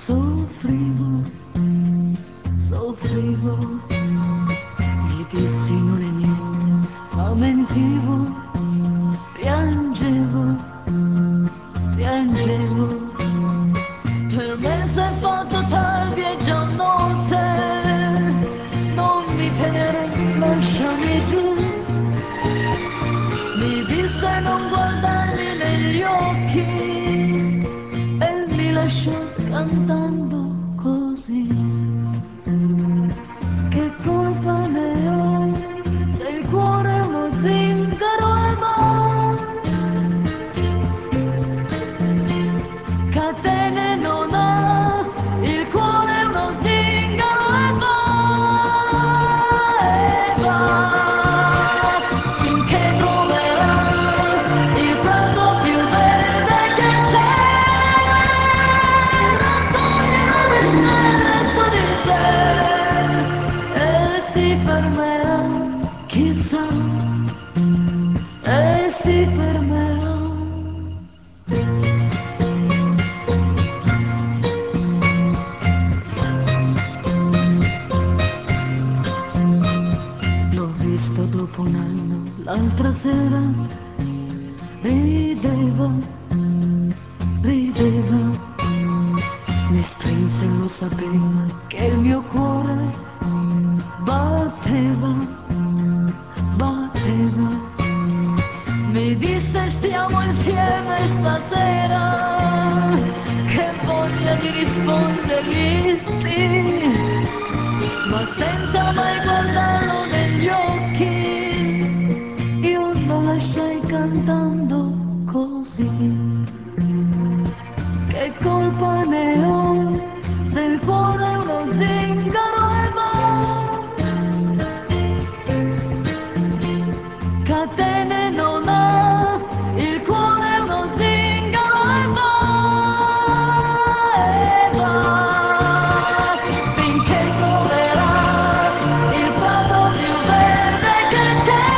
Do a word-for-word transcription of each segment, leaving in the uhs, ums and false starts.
Soffrivo, soffrivo, gli dissi non è niente, ma mentivo, piangevo, piangevo. Per me s'è fatto tardi e già notte, non mi tenere, lasciami giù. Mi disse non guardarmi negli occhi e mi lasciò cantando così. Che colpa ne ho se il cuore è uno zingaro e va? Catene non ha, il cuore è uno zingaro e va, e va, finché troverà il prato più verde che c'è, raccoglierà le stelle su di sé e si fermerà, chissà, e si fermerà. L'ho visto dopo un anno, l'altra sera, rideva, rideva, mi strinse e lo sapeva che il mio cuore batteva, batteva. Mi disse stiamo insieme stasera, che voglia di rispondergli sì, ma senza mai guardarlo negli occhi, io lo lasciai cantando così. Che colpa ne ho se il cuore è uno zingaro e va? Catene non ha, il cuore è uno zingaro e va, e va, finché troverà il prato più verde che c'è,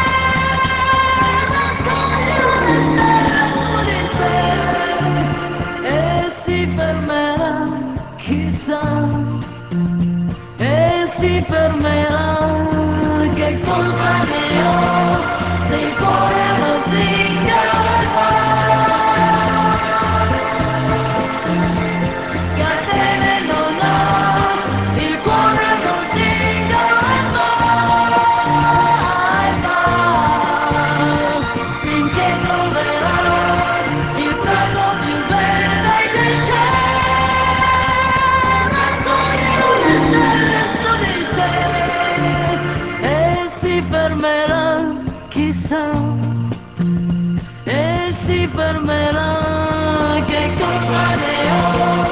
raccoglierà le stelle su di sé e si fermerà, chissà, e si fermerà. Che colpa ne ho se il cuore è uno zingaro e va? Catene non ha, il cuore è uno zingaro e va, e va, finché troverà il prato più verde che c'è, raccoglierà le stelle su di sé e si fermerà, chissà, e si fermerà. Che colpa ne ho